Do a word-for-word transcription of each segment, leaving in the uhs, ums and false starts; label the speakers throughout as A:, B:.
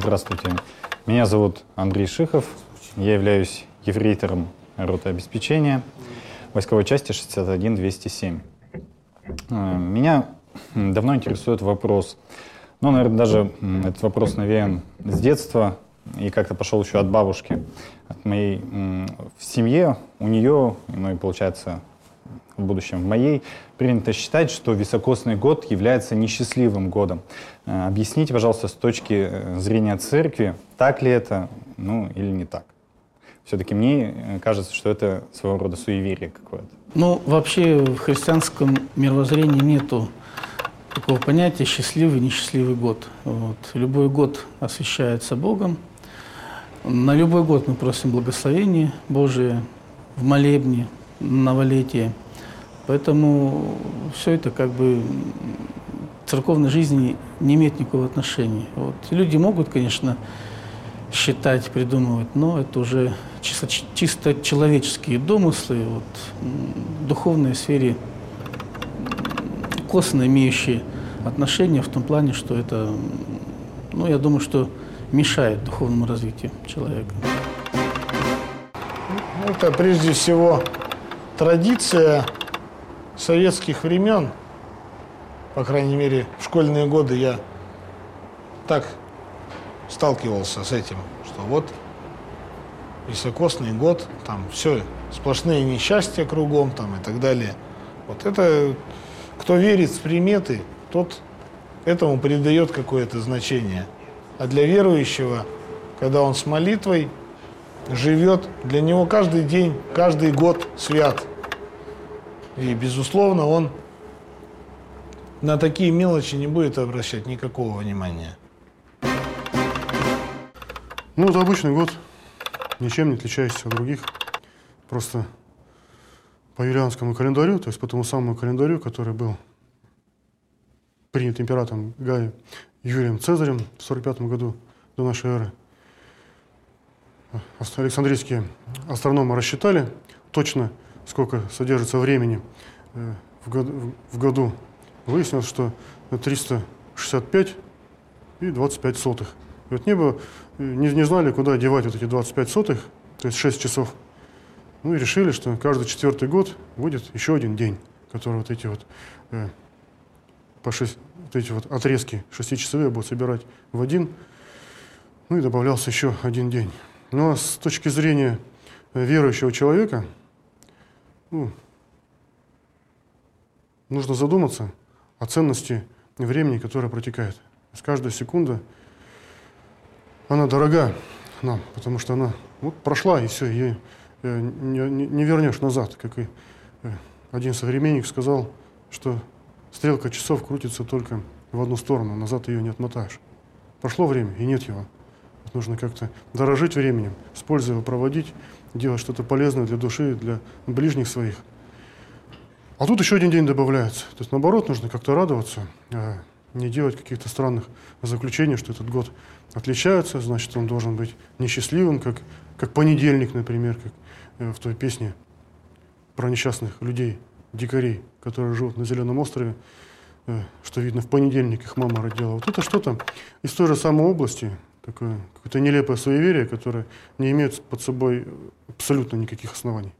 A: Здравствуйте. Меня зовут Андрей Шихов. Я являюсь ефрейтором роты обеспечения войсковой части шестьдесят один двести семь. Меня давно интересует вопрос, ну, наверное, даже этот вопрос навеян с детства и как-то пошел еще от бабушки, от моей. В семье у нее, ну и получается в будущем в моей, принято считать, что високосный год является несчастливым годом. Объясните, пожалуйста, с точки зрения церкви, так ли это, ну или не так? Все-таки мне кажется, что это своего рода суеверие какое-то.
B: Ну, вообще в христианском мировоззрении нету такого понятия счастливый, несчастливый год. Вот. Любой год освящается Богом. На любой год мы просим благословения Божие в молебне, новолетие. Поэтому все это как бы к церковной жизни не имеет никакого отношения. Вот. Люди могут, конечно, считать, придумывать, но это уже чисто, чисто человеческие домыслы, вот, в духовной сфере косвенно имеющие отношение в том плане, что это, ну, я думаю, что мешает духовному развитию человека.
C: Это прежде всего традиция советских времен, по крайней мере, в школьные годы я так сталкивался с этим, что вот високосный год, там все, сплошные несчастья кругом там и так далее. Вот это, кто верит в приметы, тот этому придает какое-то значение. А для верующего, когда он с молитвой живет, для него каждый день, каждый год свят. И, безусловно, он на такие мелочи не будет обращать никакого внимания.
D: Ну, это обычный год, ничем не отличающийся от других. Просто по юлианскому календарю, то есть по тому самому календарю, который был принят императором Гаем Юлием Цезарем в сорок пятом году до нашей эры. Александрийские астрономы рассчитали точно, сколько содержится времени в году. В году. Выяснилось, что триста шестьдесят пять и двадцать пять сотых. И вот небо не, не знали, куда девать вот эти двадцать пять сотых, то есть шесть часов. Ну и решили, что каждый четвертый год будет еще один день, который вот эти вот, э, по шесть, вот эти вот отрезки шестичасовые будут собирать в один. Ну и добавлялся еще один день. Ну а с точки зрения верующего человека, ну, нужно задуматься о ценности времени, которое протекает. То есть каждая секунда, она дорога нам, потому что она вот прошла, и все, ее не, не, не вернешь назад. Как и один современник сказал, что стрелка часов крутится только в одну сторону, назад ее не отмотаешь. Прошло время, и нет его. Вот нужно как-то дорожить временем, с пользой его проводить, делать что-то полезное для души, для ближних своих. А тут еще один день добавляется. То есть, наоборот, нужно как-то радоваться, а не делать каких-то странных заключений, что этот год отличается, значит, он должен быть несчастливым, как, как понедельник, например, как в той песне про несчастных людей, дикарей, которые живут на Зеленом острове, что видно, в понедельник их мама родила. Вот это что-то из той же самой области, такое какое-то нелепое суеверие, которое не имеет под собой абсолютно никаких оснований.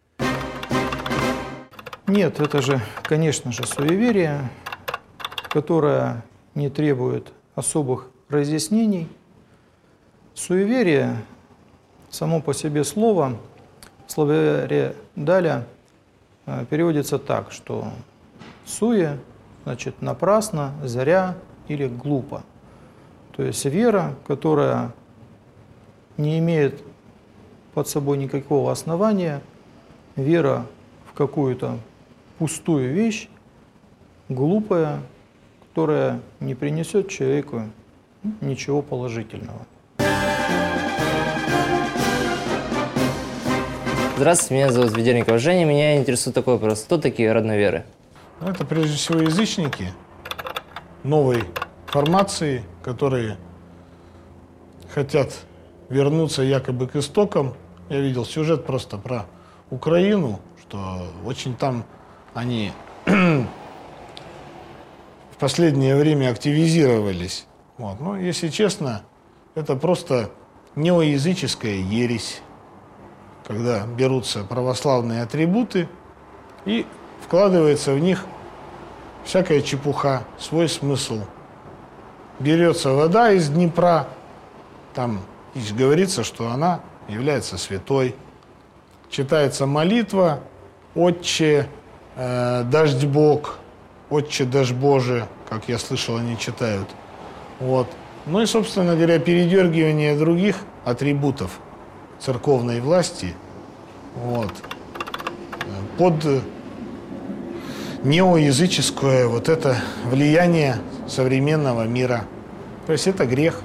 E: Нет, это же, конечно же, суеверие, которое не требует особых разъяснений. Суеверие, само по себе слово, в словаре Даля переводится так, что суе, значит, напрасно, зря или глупо. То есть вера, которая не имеет под собой никакого основания, вера в какую-то пустую вещь, глупая, которая не принесет человеку ничего положительного.
F: Здравствуйте, меня зовут Ведерников Женя. Меня интересует такой вопрос. Кто такие родноверы?
C: Это прежде всего язычники новой формации, которые хотят вернуться якобы к истокам. Я видел сюжет просто про Украину, что очень там они в последнее время активизировались. Вот. Ну, если честно, это просто неоязыческая ересь, когда берутся православные атрибуты и вкладывается в них всякая чепуха, свой смысл. Берется вода из Днепра, там говорится, что она является святой. Читается молитва «Отче, э, дождь Бог», «Отче, дождь Боже», как я слышал, они читают. Вот. Ну и, собственно говоря, передергивание других атрибутов церковной власти вот, под неоязыческое вот это влияние современного мира. То есть это грех.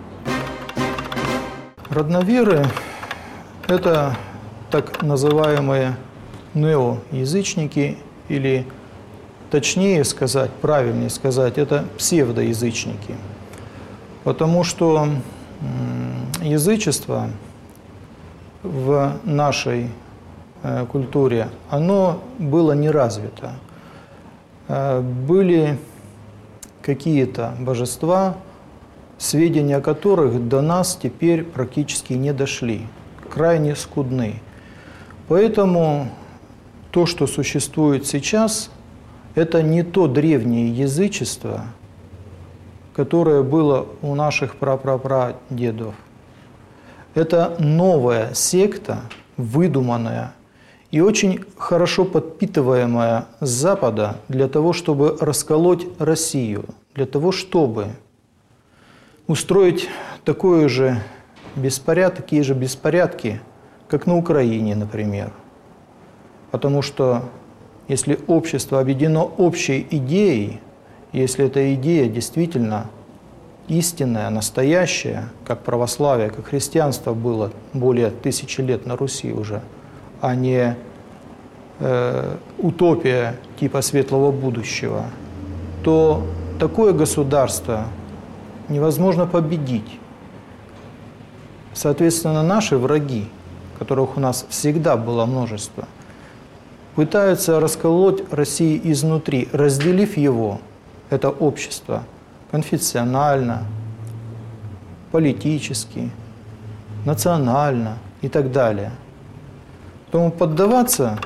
E: Родноверы – это так называемые неоязычники, или точнее сказать, правильнее сказать, это псевдоязычники. Потому что язычество в нашей э, культуре, оно было не развито. Э, были какие-то божества, сведения о которых до нас теперь практически не дошли, крайне скудны. Поэтому то, что существует сейчас, это не то древнее язычество, которое было у наших прапрапрадедов. Это новая секта, выдуманная и очень хорошо подпитываемая с Запада для того, чтобы расколоть Россию, для того, чтобы устроить такое же беспорядок, такие же беспорядки, как на Украине, например. Потому что если общество объединено общей идеей, если эта идея действительно истинная, настоящая, как православие, как христианство было более тысячи лет на Руси уже, а не э, утопия типа светлого будущего, то такое государство невозможно победить. Соответственно, наши враги, которых у нас всегда было множество, пытаются расколоть Россию изнутри, разделив его, это общество, конфессионально, политически, национально и так далее. Поэтому поддаваться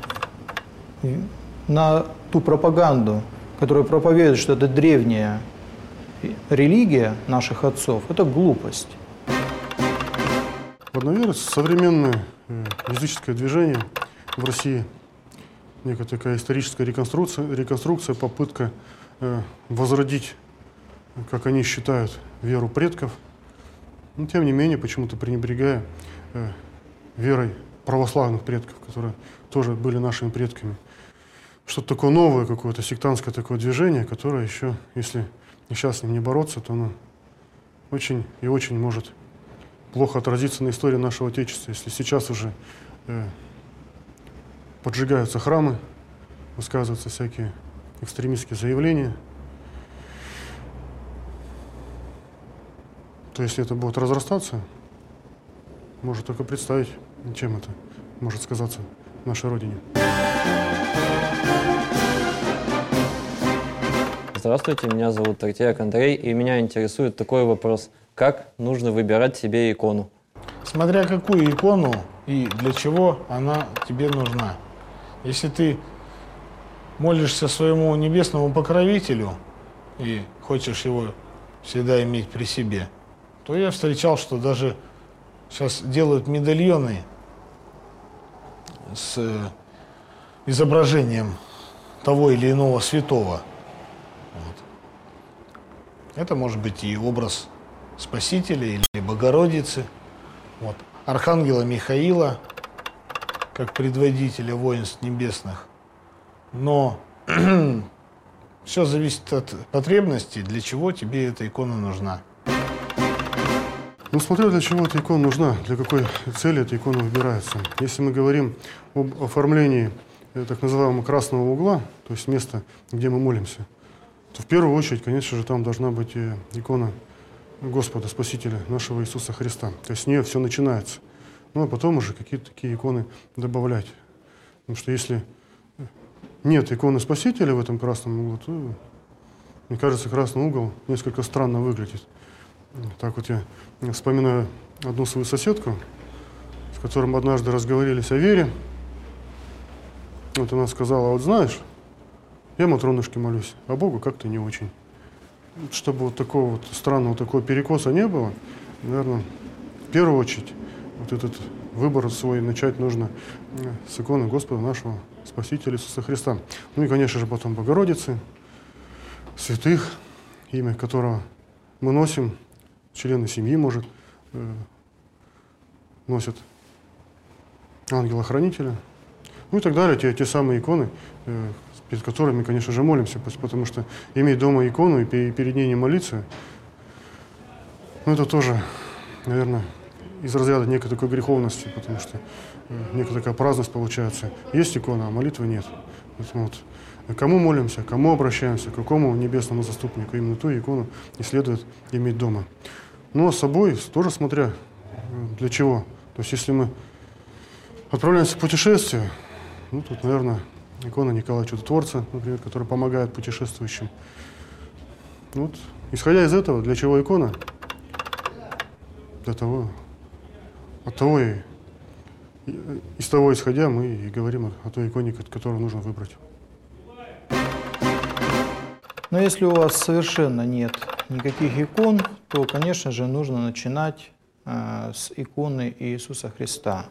E: на ту пропаганду, которая проповедует, что это древняя религия наших отцов, это глупость.
D: Родноверы — современное языческое движение в России, некая такая историческая реконструкция, реконструкция попытка э, возродить, как они считают, веру предков, но тем не менее почему-то пренебрегая э, верой православных предков, которые тоже были нашими предками. Что-то такое новое, какое-то сектантское такое движение, которое еще, если сейчас с ним не бороться, то оно очень и очень может плохо отразиться на истории нашего Отечества. Если сейчас уже э, поджигаются храмы, высказываются всякие экстремистские заявления, то если это будет разрастаться, можно только представить, чем это может сказаться в нашей Родине.
G: Здравствуйте, меня зовут Тартьяк Андрей, и меня интересует такой вопрос. Как нужно выбирать себе икону?
C: Смотря какую икону и для чего она тебе нужна. Если ты молишься своему небесному покровителю и хочешь его всегда иметь при себе, то я встречал, что даже сейчас делают медальоны с изображением того или иного святого. Вот. Это может быть и образ Спасителя или Богородицы, вот. Архангела Михаила, как предводителя воинств небесных. Но все зависит от потребностей, для чего тебе эта икона нужна.
D: Ну, смотря для чего эта икона нужна, для какой цели эта икона выбирается. Если мы говорим об оформлении так называемого красного угла, то есть места, где мы молимся, то в первую очередь, конечно же, там должна быть икона Господа, Спасителя нашего Иисуса Христа. То есть с нее все начинается. Ну, а потом уже какие-то такие иконы добавлять. Потому что если нет иконы Спасителя в этом красном углу, то, мне кажется, красный угол несколько странно выглядит. Так вот я вспоминаю одну свою соседку, с которой мы однажды разговорились о вере. Вот она сказала: вот знаешь, я Матронушке молюсь, а Богу как-то не очень. Вот чтобы вот такого вот странного такого перекоса не было, наверное, в первую очередь вот этот выбор свой начать нужно с иконы Господа нашего Спасителя Иисуса Христа. Ну и, конечно же, потом Богородицы, святых, имя которого мы носим, члены семьи, может, э, носят ангела-хранителя, ну и так далее, те, те самые иконы, э, перед которыми, конечно же, молимся, потому что иметь дома икону и перед ней не молиться, ну это тоже, наверное, из разряда некой такой греховности, потому что э, некая такая праздность получается. Есть икона, а молитвы нет. Поэтому вот, кому молимся, кому обращаемся, к какому небесному заступнику, именно ту икону и следует иметь дома. Но с собой тоже смотря для чего. То есть если мы отправляемся в путешествие, ну тут, наверное, икона Николая Чудотворца, например, которая помогает путешествующим. Вот, исходя из этого, для чего икона? Для того, от того и, из того исходя мы и говорим о, о той иконе, которую нужно выбрать.
E: Но если у вас совершенно нет никаких икон, то, конечно же, нужно начинать э, с иконы Иисуса Христа.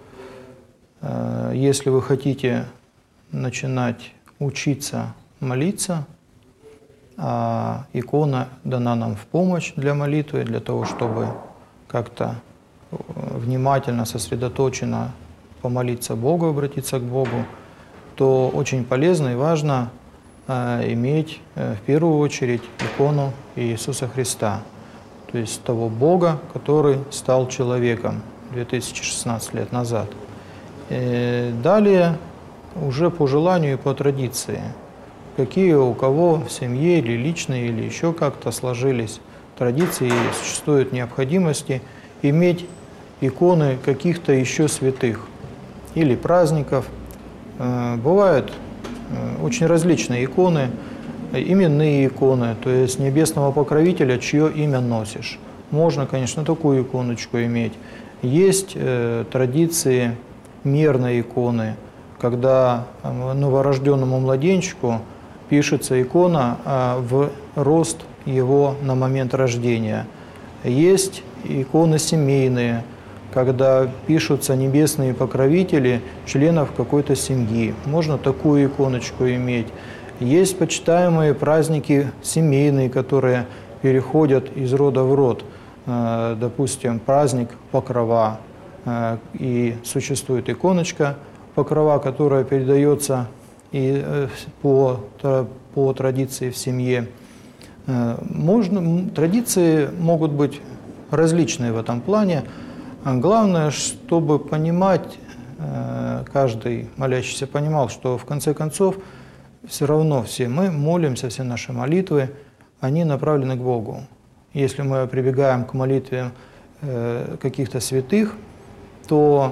E: Э, если вы хотите начинать учиться молиться, а икона дана нам в помощь для молитвы, для того, чтобы как-то внимательно, сосредоточенно помолиться Богу, обратиться к Богу, то очень полезно и важно э, иметь э, в первую очередь икону Иисуса Христа, то есть того Бога, который стал человеком две тысячи шестнадцать лет назад. И далее уже по желанию и по традиции, какие у кого в семье или личные, или еще как-то сложились традиции, и существует необходимости иметь иконы каких-то еще святых или праздников. Бывают очень различные иконы, именные иконы, то есть небесного покровителя, чье имя носишь. Можно, конечно, такую иконочку иметь. Есть э, традиции мерной иконы, когда новорожденному младенчику пишется икона э, в рост его на момент рождения. Есть иконы семейные, когда пишутся небесные покровители членов какой-то семьи. Можно такую иконочку иметь. Есть почитаемые праздники семейные, которые переходят из рода в род. Допустим, праздник Покрова. И существует иконочка Покрова, которая передается и по, по традиции в семье. Можно, традиции могут быть различные в этом плане. Главное, чтобы понимать, каждый молящийся понимал, что в конце концов все равно все мы молимся, все наши молитвы, они направлены к Богу. Если мы прибегаем к молитве каких-то святых, то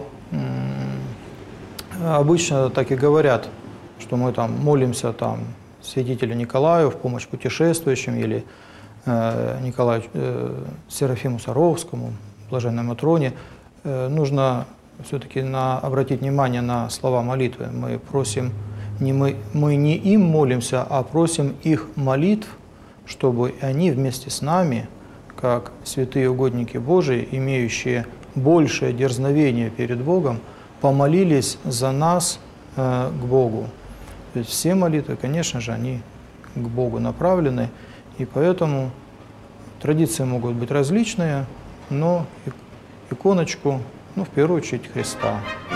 E: обычно так и говорят, что мы там молимся там, святителю Николаю в помощь путешествующим или э, Николаю э, Серафиму Саровскому, Блаженной Матроне. Э, нужно все-таки на, обратить внимание на слова молитвы. Мы просим, не мы, мы не им молимся, а просим их молитв, чтобы они вместе с нами, как святые угодники Божии, имеющие большее дерзновение перед Богом, помолились за нас э, к Богу. То есть все молитвы, конечно же, они к Богу направлены, и поэтому традиции могут быть различные, но иконочку, ну, в первую очередь, Христа.